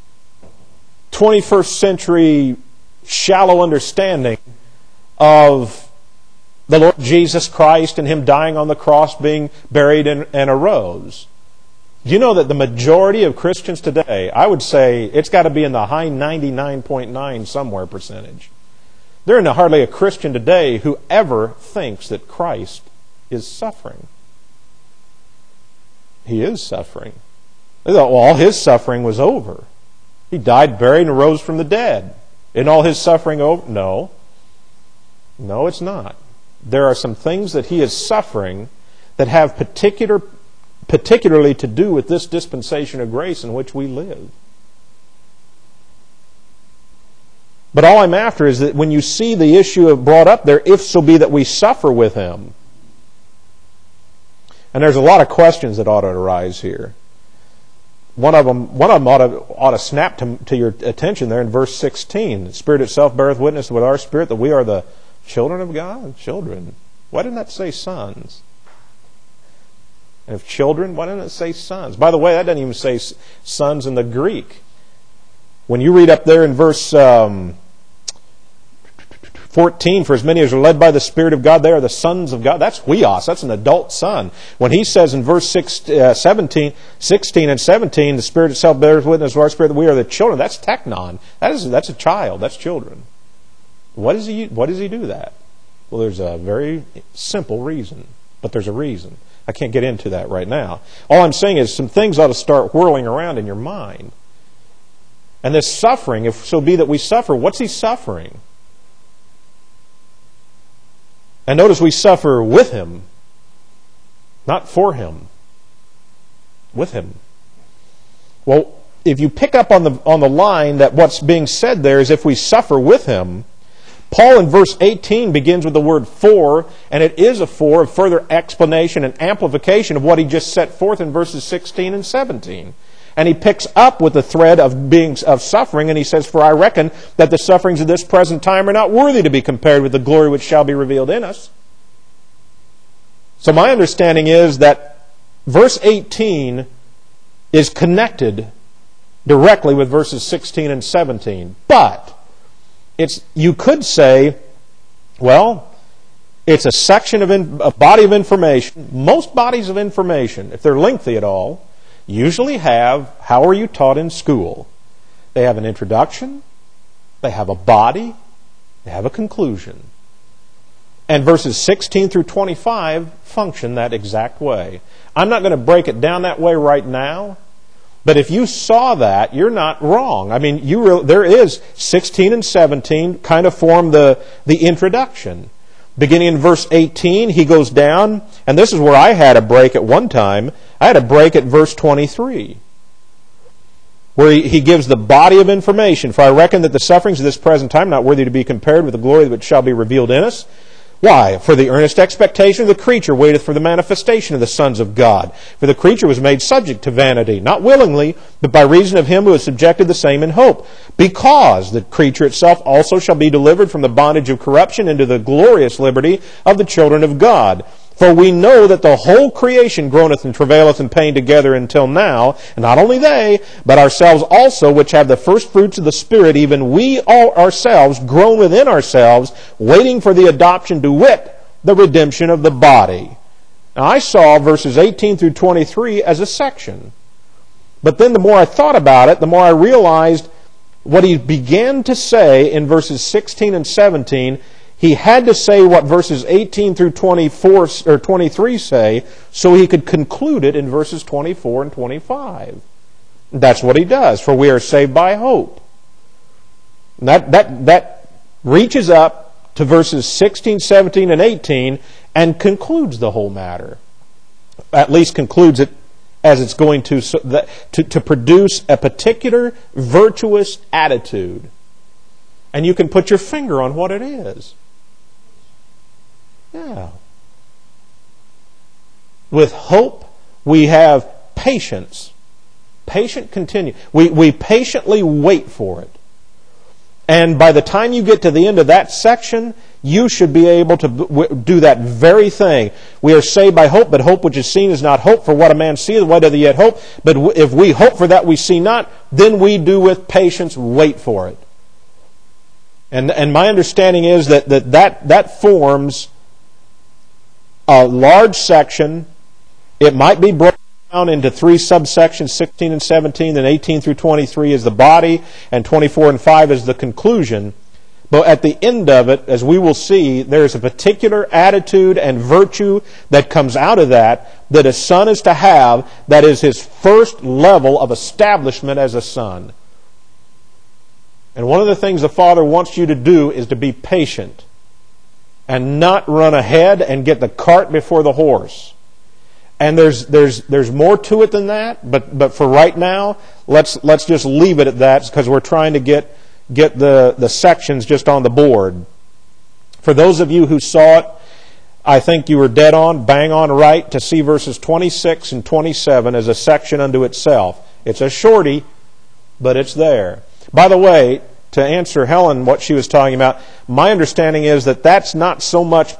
21st century shallow understanding of the Lord Jesus Christ and Him dying on the cross, being buried and arose. Do you know that the majority of Christians today, I would say it's got to be in the high 99.9 somewhere percentage. There isn't hardly a Christian today who ever thinks that Christ is suffering. He is suffering. They thought, well, all His suffering was over. He died, buried, and rose from the dead. Isn't all His suffering over? No. No, it's not. There are some things that He is suffering that have particularly to do with this dispensation of grace in which we live. But all I'm after is that when you see the issue brought up there, if so be that we suffer with Him. And there's a lot of questions that ought to arise here. One of them ought to snap to your attention there in verse 16. The Spirit itself beareth witness with our spirit that we are the children of God. Children. Why didn't that say sons? And if children, why didn't it say sons? By the way, that doesn't even say sons in the Greek. When you read up there in verse 14, for as many as are led by the Spirit of God, they are the sons of God. That's huios. That's an adult son. When he says in verse 16 and 17, the Spirit itself bears witness with our spirit that we are the children. That's teknon. That's a child. That's children. Why does he do that? Well, there's a very simple reason, but there's a reason. I can't get into that right now. All I'm saying is some things ought to start whirling around in your mind. And this suffering, if so be that we suffer, what's He suffering? And notice we suffer with Him, not for Him. With Him. Well, if you pick up on the line that what's being said there is if we suffer with Him, Paul in verse 18 begins with the word for, and it is a for of further explanation and amplification of what he just set forth in verses 16 and 17. And he picks up with the thread of suffering, and he says, for I reckon that the sufferings of this present time are not worthy to be compared with the glory which shall be revealed in us. So my understanding is that verse 18 is connected directly with verses 16 and 17. But you could say, well, it's a section of a body of information. Most bodies of information, if they're lengthy at all, usually have, how are you taught in school? They have an introduction, they have a body, they have a conclusion. And verses 16 through 25 function that exact way. I'm not going to break it down that way right now, but if you saw that, you're not wrong. I mean, there is 16 and 17 kind of form the introduction. Beginning in verse 18, he goes down, and this is where I had a break at one time. I had a break at verse 23, where he gives the body of information. For I reckon that the sufferings of this present time are not worthy to be compared with the glory which shall be revealed in us. Why? For the earnest expectation of the creature waiteth for the manifestation of the sons of God. For the creature was made subject to vanity, not willingly, but by reason of him who has subjected the same in hope. Because the creature itself also shall be delivered from the bondage of corruption into the glorious liberty of the children of God. For we know that the whole creation groaneth and travaileth in pain together until now, and not only they, but ourselves also, which have the first fruits of the Spirit, even we all ourselves groan within ourselves, waiting for the adoption, to wit, the redemption of the body. Now I saw verses 18 through 23 as a section. But then the more I thought about it, the more I realized what he began to say in verses 16 and 17, he had to say what verses 18 through 24 or 23 say, so he could conclude it in verses 24 and 25. That's what he does, for we are saved by hope. That reaches up to verses 16, 17, and 18 and concludes the whole matter. At least concludes it as it's going to produce a particular virtuous attitude. And you can put your finger on what it is. Yeah. With hope, we have patience. Patient continue. We patiently wait for it. And by the time you get to the end of that section, you should be able to do that very thing. We are saved by hope, but hope which is seen is not hope. For what a man seeth, why doth he yet hope? But if we hope for that we see not, then we do with patience wait for it. And my understanding is that forms a large section. It might be broken down into 3 subsections, 16 and 17, then 18 through 23 is the body, and 24 and 5 is the conclusion. But at the end of it, as we will see, there is a particular attitude and virtue that comes out of that a son is to have, that is his first level of establishment as a son. And one of the things the Father wants you to do is to be patient and not run ahead and get the cart before the horse. And there's more to it than that, but for right now, let's just leave it at that, because we're trying to get the sections just on the board. For those of you who saw it, I think you were dead on, bang on right to see verses 26 and 27 as a section unto itself. It's a shorty, but it's there. By the way, to answer Helen what she was talking about, my understanding is that that's not so much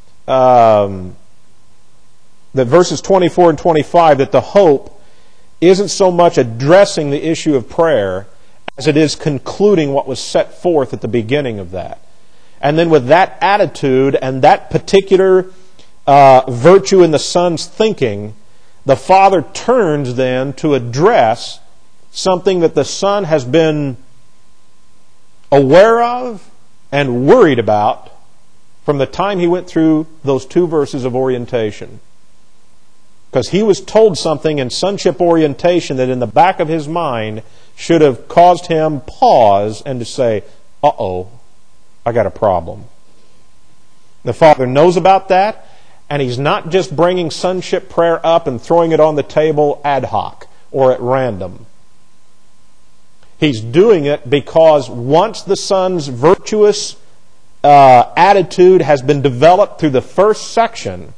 that verses 24 and 25, that the hope isn't so much addressing the issue of prayer as it is concluding what was set forth at the beginning of that. And then with that attitude and that particular virtue in the Son's thinking, the Father turns then to address something that the Son has been aware of and worried about from the time he went through those 2 verses of orientation. Because he was told something in sonship orientation that in the back of his mind should have caused him pause and to say, uh-oh, I got a problem. The Father knows about that, and He's not just bringing sonship prayer up and throwing it on the table ad hoc or at random. He's doing it because once the Son's virtuous attitude has been developed through the first section,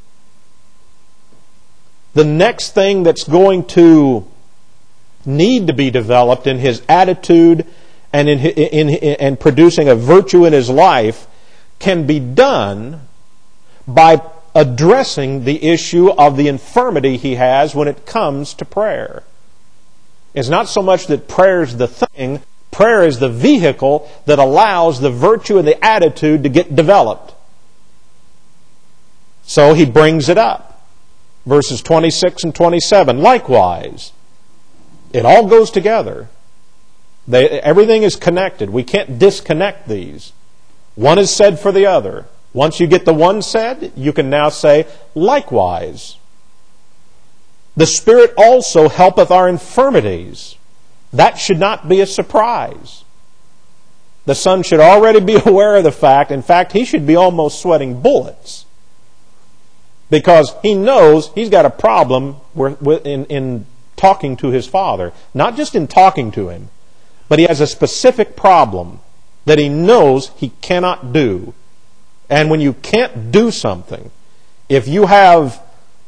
the next thing that's going to need to be developed in his attitude and in producing a virtue in his life can be done by addressing the issue of the infirmity he has when it comes to prayer. It's not so much that prayer is the thing, prayer is the vehicle that allows the virtue and the attitude to get developed. So he brings it up. Verses 26 and 27, likewise. It all goes together. Everything is connected. We can't disconnect these. One is said for the other. Once you get the one said, you can now say, likewise. The Spirit also helpeth our infirmities. That should not be a surprise. The Son should already be aware of the fact. In fact, he should be almost sweating bullets. Because he knows he's got a problem in talking to his Father. Not just in talking to Him, but he has a specific problem that he knows he cannot do. And when you can't do something, if you have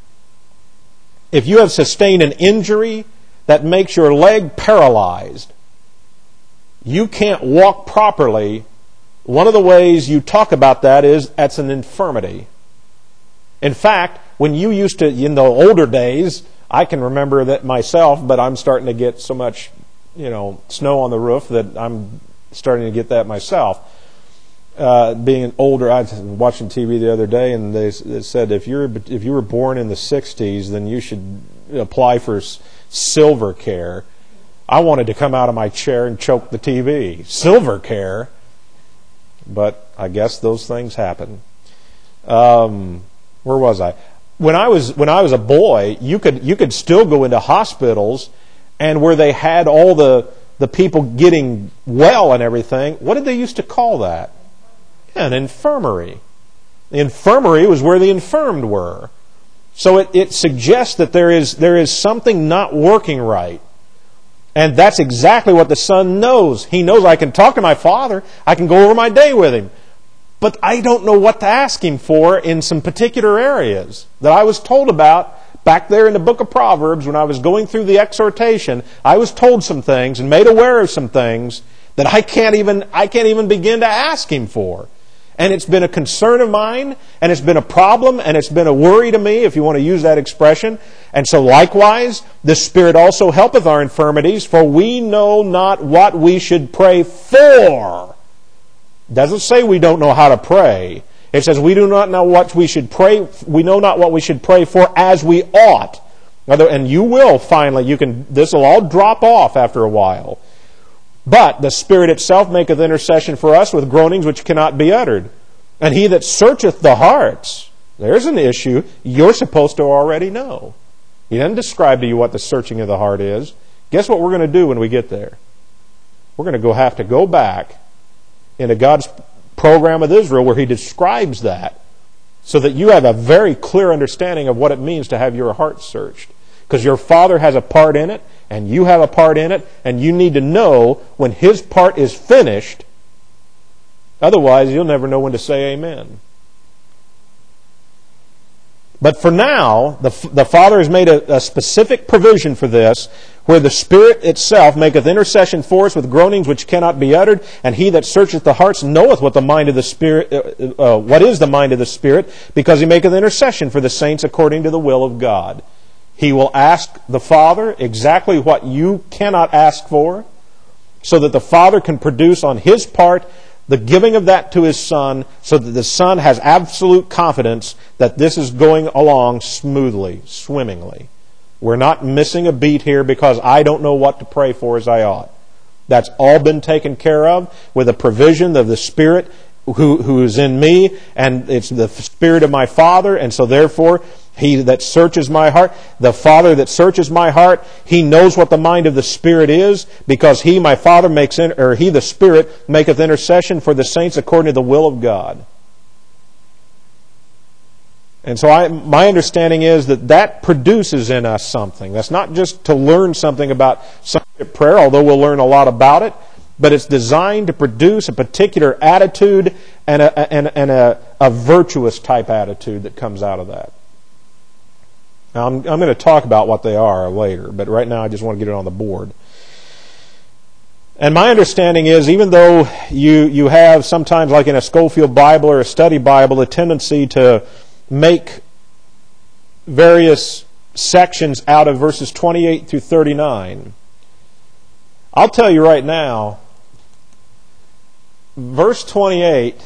sustained an injury that makes your leg paralyzed, you can't walk properly, one of the ways you talk about that is that's an infirmity. In fact, when you used to, in the older days, I can remember that myself, but I'm starting to get so much, snow on the roof that I'm starting to get that myself. being older, I was watching TV the other day, and they said if you were born in the 60s, then you should apply for Silver Care. I wanted to come out of my chair and choke the TV. Silver Care. But I guess those things happen. Where was I? When I was a boy, you could still go into hospitals, and where they had all the people getting well and everything, what did they used to call that? Yeah, an infirmary. The infirmary was where the infirmed were. So it suggests that there is something not working right. And that's exactly what the Son knows. He knows I can talk to my Father. I can go over my day with Him. But I don't know what to ask Him for in some particular areas that I was told about back there in the book of Proverbs when I was going through the exhortation. I was told some things and made aware of some things that I can't even begin to ask Him for. And it's been a concern of mine, and it's been a problem, and it's been a worry to me, if you want to use that expression. And so likewise, the Spirit also helpeth our infirmities, for we know not what we should pray for. It doesn't say we don't know how to pray. It says we do not know what we should pray. We know not what we should pray for as we ought. And you will finally. This will all drop off after a while. But the Spirit itself maketh intercession for us with groanings which cannot be uttered. And He that searcheth the hearts, there's an issue you're supposed to already know. He doesn't describe to you what the searching of the heart is. Guess what we're going to do when we get there? We're going to have to go back into God's program with Israel where He describes that, so that you have a very clear understanding of what it means to have your heart searched. Because your Father has a part in it, and you have a part in it, and you need to know when His part is finished. Otherwise, you'll never know when to say amen. But for now, the Father has made a specific provision for this, where the Spirit itself maketh intercession for us with groanings which cannot be uttered, and He that searcheth the hearts knoweth what the mind of the Spirit, what is the mind of the Spirit, because He maketh intercession for the saints according to the will of God. He will ask the Father exactly what you cannot ask for, so that the Father can produce on His part the giving of that to His Son, so that the Son has absolute confidence that this is going along smoothly, swimmingly. We're not missing a beat here because I don't know what to pray for as I ought. That's all been taken care of with the provision of the Spirit who is in me, and it's the Spirit of my Father, and so therefore He that searches my heart, the Father that searches my heart, He knows what the mind of the Spirit is, because He, my Father, He, the Spirit, maketh intercession for the saints according to the will of God. And so my understanding is that produces in us something. That's not just to learn something about sonship prayer, although we'll learn a lot about it, but it's designed to produce a particular attitude and a virtuous type attitude that comes out of that. Now, I'm going to talk about what they are later, but right now I just want to get it on the board. And my understanding is, even though you have sometimes, like in a Schofield Bible or a study Bible, a tendency to make various sections out of verses 28 through 39, I'll tell you right now, verse 28...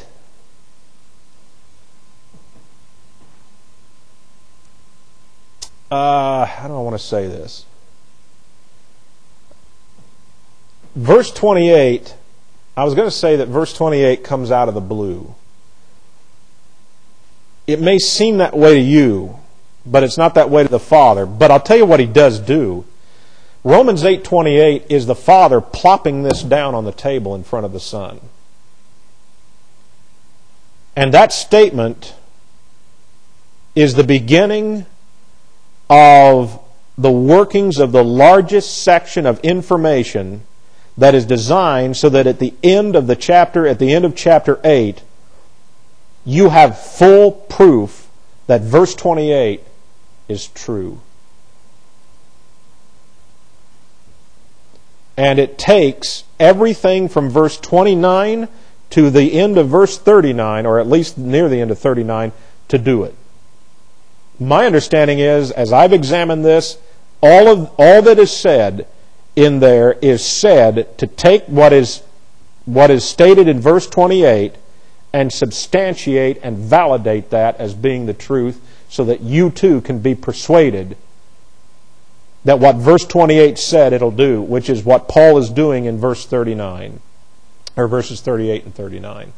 how do I want to say this? Verse 28, I was going to say that verse 28 comes out of the blue. It may seem that way to you, but it's not that way to the Father. But I'll tell you what He does do. Romans 8:28 is the Father plopping this down on the table in front of the Son. And that statement is the beginning of the workings of the largest section of information that is designed so that at the end of chapter 8, you have full proof that verse 28 is true. And it takes everything from verse 29 to the end of verse 39, or at least near the end of 39, to do it. My understanding is, as I've examined this, all that is said in there is said to take what is stated in verse 28 and substantiate and validate that as being the truth so that you too can be persuaded that what verse 28 said it'll do, which is what Paul is doing in verse 39, or verses 38 and 39.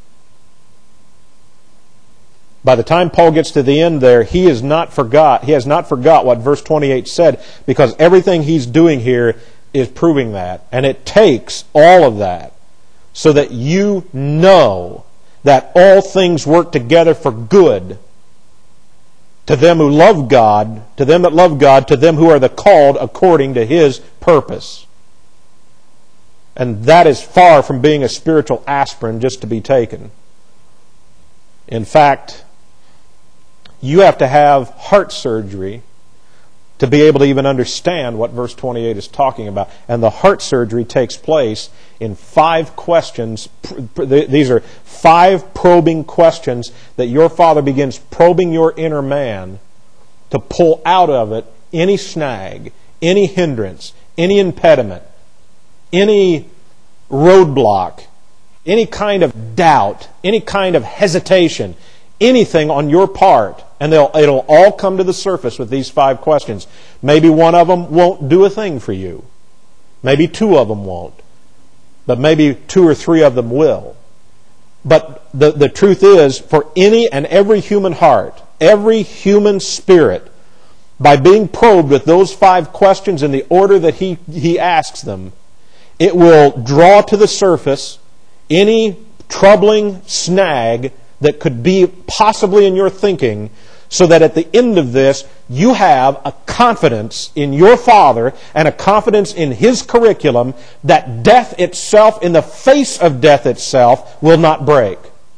By the time Paul gets to the end there, he has not forgot what verse 28 said, because everything he's doing here is proving that. And it takes all of that so that you know that all things work together for good to them who love God, to them that love God, to them who are the called according to His purpose. And that is far from being a spiritual aspirin just to be taken. In fact, you have to have heart surgery to be able to even understand what verse 28 is talking about. And the heart surgery takes place in 5 questions. These are 5 probing questions that your Father begins probing your inner man to pull out of it any snag, any hindrance, any impediment, any roadblock, any kind of doubt, any kind of hesitation, anything on your part. And it'll all come to the surface with these 5 questions. Maybe one of them won't do a thing for you. Maybe 2 of them won't. But maybe 2 or 3 of them will. But the truth is, for any and every human heart, every human spirit, by being probed with those 5 questions in the order that he asks them, it will draw to the surface any troubling snag that could be possibly in your thinking, so that at the end of this, you have a confidence in your Father and a confidence in His curriculum that death itself, in the face of death itself, will not break.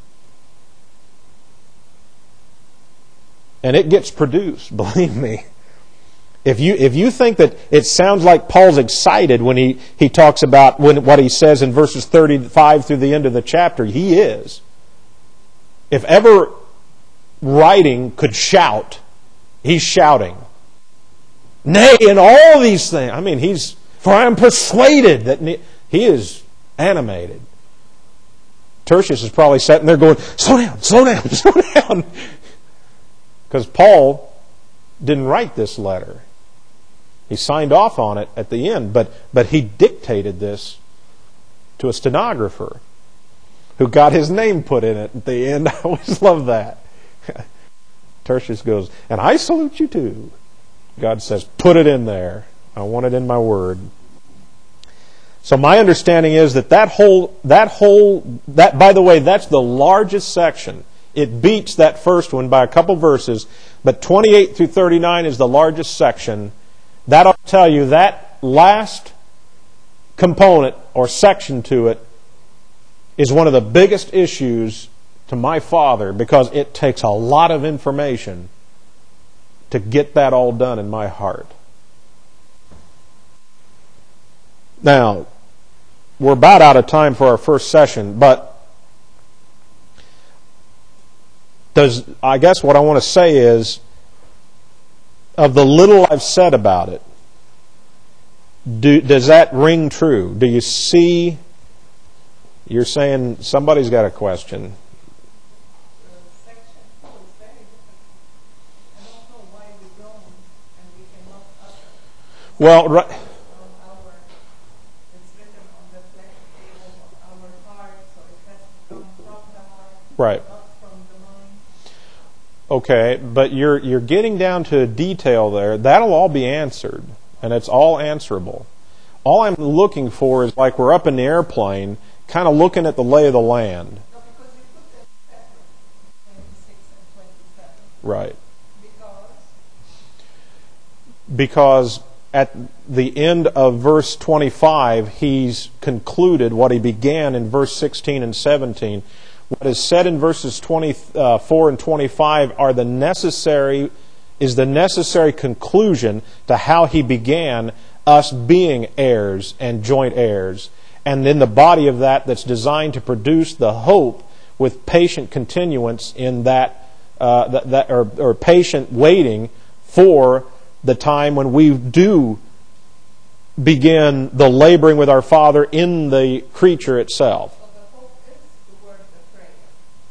And it gets produced, believe me. If you think that it sounds like Paul's excited when he talks about what he says in verses 35 through the end of the chapter, he is. If ever writing could shout, he's shouting. Nay, in all these things. I mean, for I am persuaded that he is animated. Tertius is probably sitting there going, slow down, slow down, slow down. Because Paul didn't write this letter. He signed off on it at the end, but he dictated this to a stenographer who got his name put in it at the end. I always love that. Tertius goes, and I salute you too. God says, put it in there. I want it in my word. So my understanding is that by the way, that's the largest section. It beats that first one by a couple verses, but 28 through 39 is the largest section. That'll tell you that last component or section to it is one of the biggest issues to my Father, because it takes a lot of information to get that all done in my heart. Now, we're about out of time for our first session, but I guess what I want to say is, of the little I've said about it, does that ring true? Do you see? You're saying somebody's got a question. Section 4 is very difficult. I don't know why we don't, and we cannot utter. Well, right. It's written on the flesh table of our heart, so it has to come from the heart, Right. not from the mind. Okay, but you're getting down to a detail there. That'll all be answered, and it's all answerable. All I'm looking for is, like we're up in the airplane, kind of looking at the lay of the land. No, because you put them separate, 26 and 27. Right. Because Because at the end of verse 25, he's concluded what he began in verse 16 and 17. What is said in verses 24 and 25 is the necessary conclusion to how he began us being heirs and joint heirs. And then the body of that's designed to produce the hope with patient continuance in that or patient waiting for the time when we do begin the laboring with our Father in the creature itself. the hope is the word, the prayer.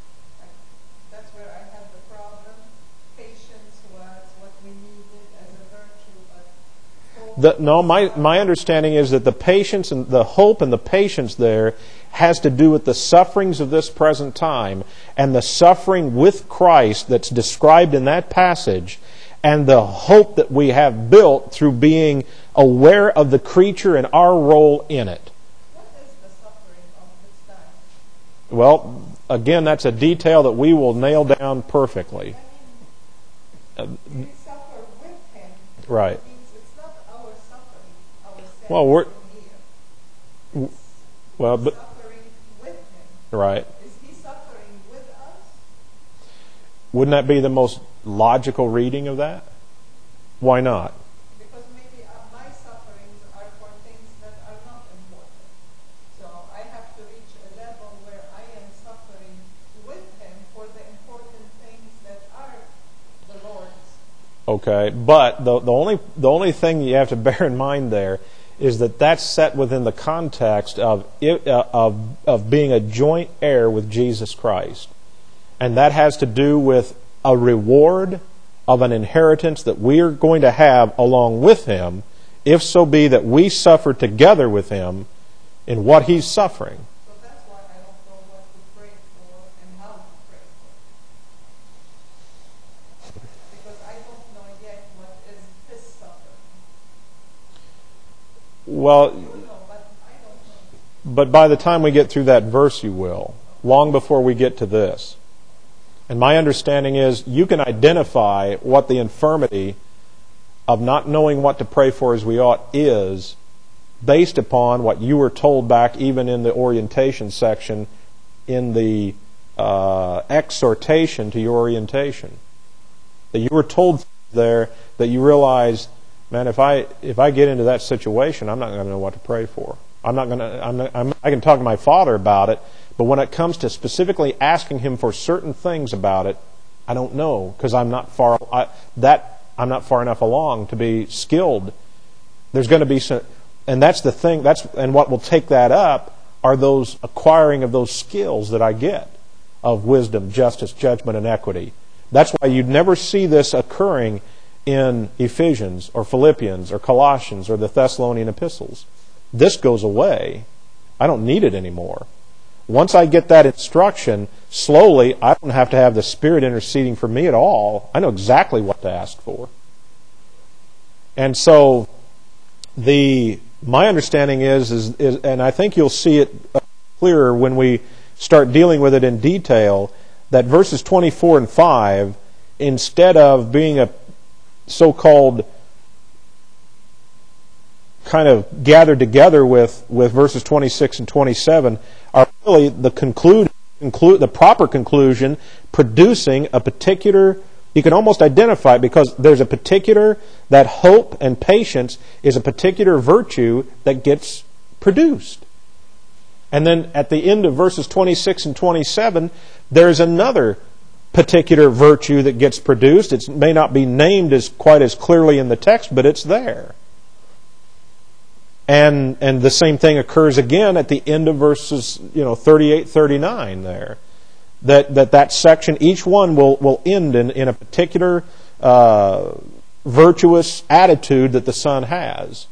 My understanding is that the patience and the hope and the patience there has to do with the sufferings of this present time and the suffering with Christ that's described in that passage and the hope that we have built through being aware of the creature and our role in it. What is the suffering of this time? Well, again, that's a detail that we will nail down perfectly. We suffer with Him. Right. It means it's not our suffering, our sin Well, we're- here. It's Well, but suffering with Him. right. Is He suffering with us? Wouldn't that be the most logical reading of that? Why not? Because maybe my sufferings are for things that are not important. So I have to reach a level where I am suffering with Him for the important things that are the Lord's. Okay, but the only thing you have to bear in mind there is that that's set within the context of being a joint heir with Jesus Christ, and that has to do with a reward of an inheritance that we are going to have along with Him, if so be that we suffer together with Him in what He's suffering. So that's why I don't know what to pray for and how to pray for. Because I don't know yet what is His suffering. Well, You know, but I don't know. but by the time we get through that verse, you will, long before we get to this. And my understanding is you can identify what the infirmity of not knowing what to pray for as we ought is based upon what you were told back even in the orientation section in the exhortation to your orientation. That you were told there that you realize, man, if I get into that situation, I'm not going to know what to pray for. I can talk to my Father about it, but when it comes to specifically asking Him for certain things about it, I don't know because I'm not far enough along to be skilled. There's going to be some, and that's the thing. And what will take that up are those acquiring of those skills that I get of wisdom, justice, judgment, and equity. That's why you'd never see this occurring in Ephesians or Philippians or Colossians or the Thessalonian epistles. This goes away. I don't need it anymore. Once I get that instruction, slowly, I don't have to have the Spirit interceding for me at all. I know exactly what to ask for. And so, my understanding is, and I think you'll see it clearer when we start dealing with it in detail, that verses 24 and 5, instead of being a so-called kind of gathered together with verses 26 and 27, are really the proper conclusion, producing a particular, you can almost identify it because there's a particular, that hope and patience is a particular virtue that gets produced. And then at the end of verses 26 and 27, there's another particular virtue that gets produced. It may not be named quite as clearly in the text, but it's there. And the same thing occurs again at the end of verses 38, 39 there. That section, each one will end in a particular virtuous attitude that the Son has.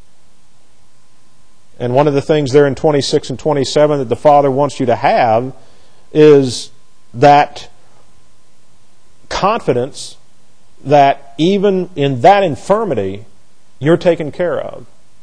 And one of the things there in 26 and 27 that the Father wants you to have is that confidence that even in that infirmity, you're taken care of.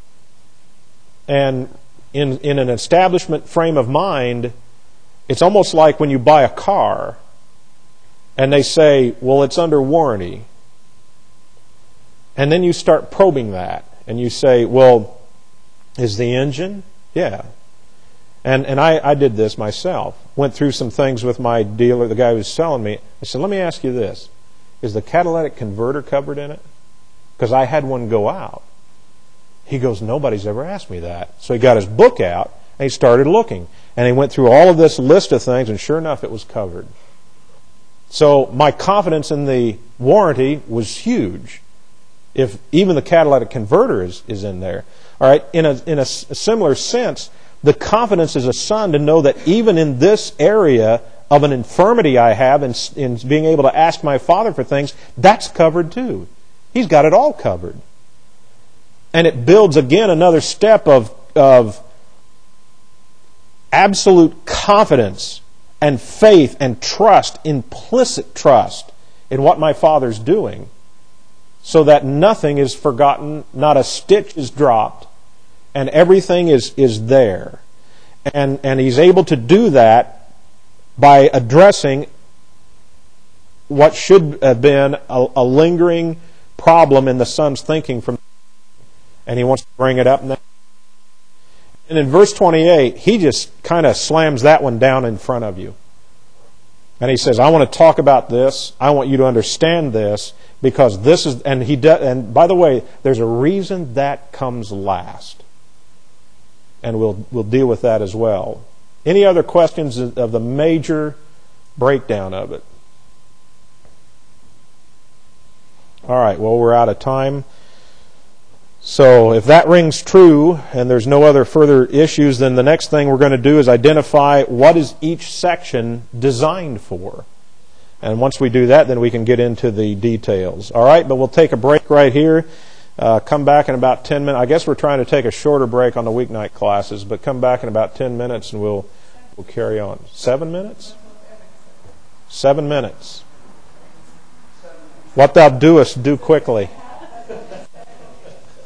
And in an establishment frame of mind, it's almost like when you buy a car and they say, well, it's under warranty. And then you start probing that and you say, well, is the engine? Yeah. And I did this myself. Went through some things with my dealer, the guy who was selling me. I said, let me ask you this. Is the catalytic converter covered in it? Because I had one go out. He goes, nobody's ever asked me that. So he got his book out and he started looking. And he went through all of this list of things, and sure enough, it was covered. So my confidence in the warranty was huge. If even the catalytic converter is in there. All right, in a similar sense, the confidence as a son to know that even in this area of an infirmity I have in being able to ask my Father for things, that's covered too. He's got it all covered. And it builds again another step of absolute confidence and faith and trust, implicit trust in what my Father's doing, so that nothing is forgotten, not a stitch is dropped, and everything is there. And He's able to do that by addressing what should have been a lingering problem in the Son's thinking from, and He wants to bring it up now. And in verse 28, He just kind of slams that one down in front of you. And He says, I want to talk about this. I want you to understand this, because this is, and He does, and by the way, there's a reason that comes last. And we'll deal with that as well. Any other questions of the major breakdown of it? All right, well, we're out of time. So if that rings true and there's no other further issues, then the next thing we're going to do is identify what is each section designed for. And once we do that, then we can get into the details. All right, but we'll take a break right here. Come back in about 10 minutes. I guess we're trying to take a shorter break on the weeknight classes, but come back in about 10 minutes and we'll carry on. 7 minutes? 7 minutes. What thou doest, do quickly.